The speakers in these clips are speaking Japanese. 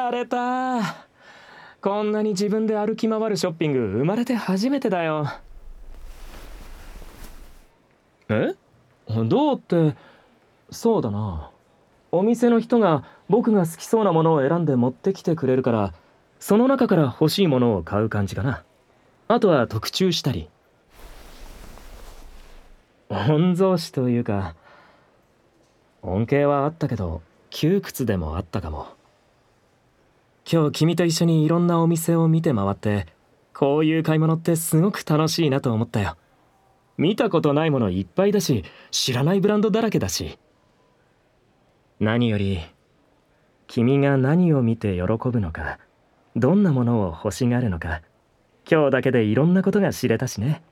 やれた。こんなに自分で歩き回るショッピング生まれて初めてだよ。え？どうって、そうだな。お店の人が僕が好きそうなものを選んで持ってきてくれるから、その中から欲しいものを買う感じかな。あとは特注したり。御曹司というか、恩恵はあったけど窮屈でもあったかも。今日君と一緒にいろんなお店を見て回って、こういう買い物ってすごく楽しいなと思ったよ。見たことないものいっぱいだし、知らないブランドだらけだし。何より君が何を見て喜ぶのか、どんなものを欲しがるのか、今日だけでいろんなことが知れたしね。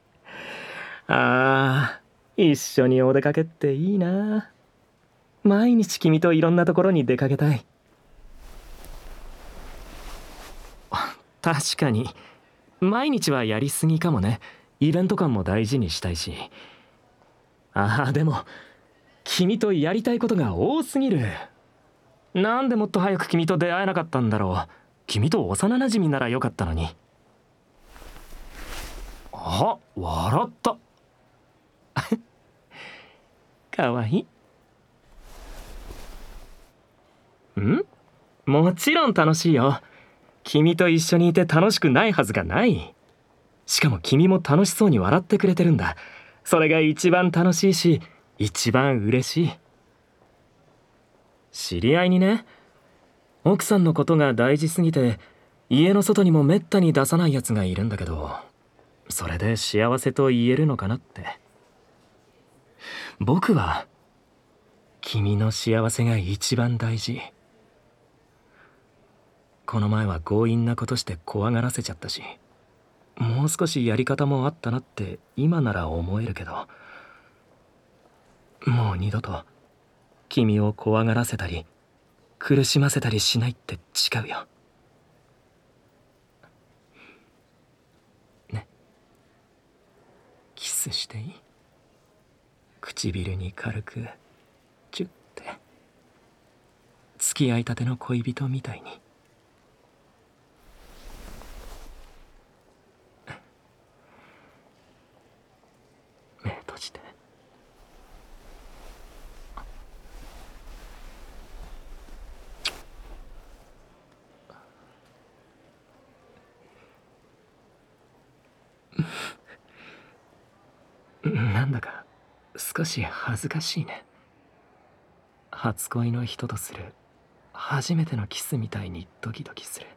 ああ、一緒にお出かけっていいな。毎日君といろんなところに出かけたい。確かに毎日はやりすぎかもね。イベント感も大事にしたいし。ああ、でも君とやりたいことが多すぎる。なんでもっと早く君と出会えなかったんだろう。君と幼なじみならよかったのに。あ、笑った。かわいい。もちろん楽しいよ。君と一緒にいて楽しくないはずがない。しかも君も楽しそうに笑ってくれてるんだ。それが一番楽しいし、一番嬉しい。知り合いにね、奥さんのことが大事すぎて家の外にもめったに出さないやつがいるんだけど、それで幸せと言えるのかなって。僕は君の幸せが一番大事。この前は強引なことして怖がらせちゃったし、もう少しやり方もあったなって今なら思えるけど、もう二度と君を怖がらせたり苦しませたりしないって誓うよ。ね、キスしていい？唇に軽くチュッて、付き合いたての恋人みたいに。目閉じて。なんだか少し恥ずかしいね。初恋の人とする初めてのキスみたいにドキドキする。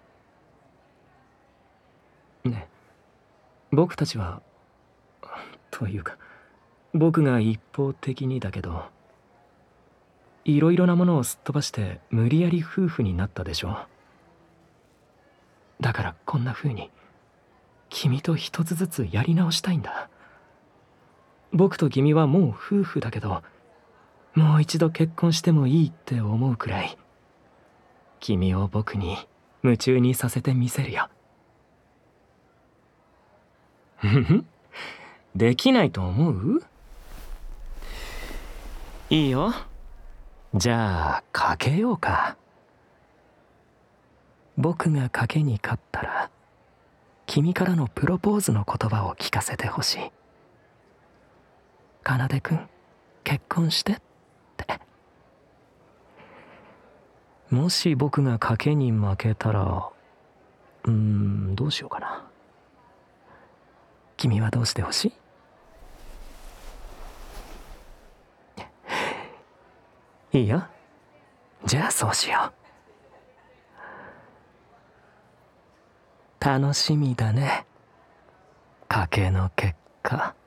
ねえ、僕たちは、というか僕が一方的にだけど、いろいろなものをすっ飛ばして無理やり夫婦になったでしょ。だからこんな風に君と一つずつやり直したいんだ。僕と君はもう夫婦だけど、もう一度結婚してもいいって思うくらい君を僕に夢中にさせてみせるよ。ふふ、できないと思う？いいよ。じゃあ賭けようか。僕が賭けに勝ったら君からのプロポーズの言葉を聞かせてほしい。奏くん、結婚してって。もし僕が賭けに負けたら、どうしようかな。君はどうしてほしい？いいよ。じゃあそうしよう。楽しみだね。賭けの結果。